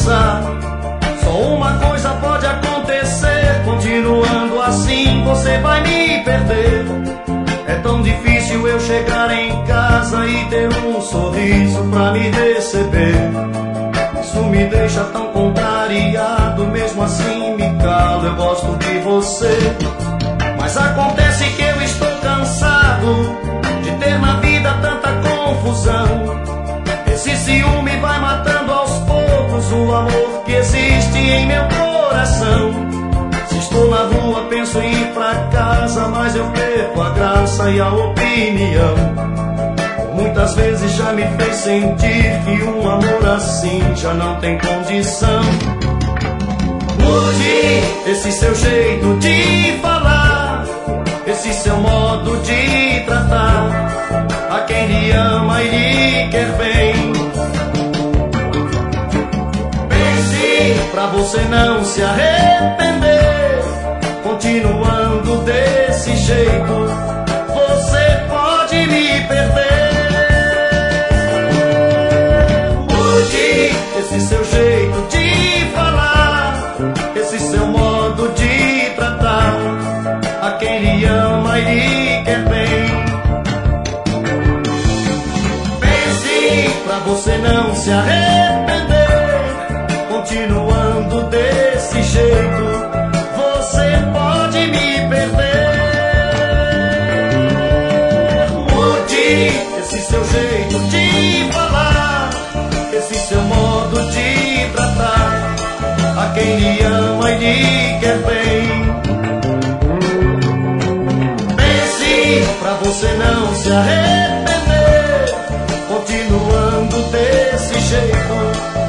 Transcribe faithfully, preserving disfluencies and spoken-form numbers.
pensar. Só uma coisa pode acontecer, continuando assim você vai me perder. É tão difícil eu chegar em casa e ter um sorriso pra me receber. Isso me deixa tão contrariado, mesmo assim me calo, eu gosto de você. Mas acontece que eu estou cansado de ter na vida tanta confusão. Esse ciúme vai matando aos poucos o amor que existe em meu coração. Se estou na rua penso em ir pra casa, mas eu perco a graça e a opinião. Muitas vezes já me fez sentir que um amor assim já não tem condição. Mude esse seu jeito de falar, esse seu modo de tratar. A quem lhe ama e lhe quer bem, pense pra você não se arrepender. Continuando desse jeito, você pode me perder. Esse seu jeito de falar, esse seu modo de tratar. A quem lhe ama e lhe quer bem, pense pra você não se arrepender. Continuando desse jeito, você pode me perder. Mude esse seu jeito de falar, esse seu modo de tratar. A quem lhe ama e lhe quer bem, pense pra você não se arrepender. Continuando desse jeito,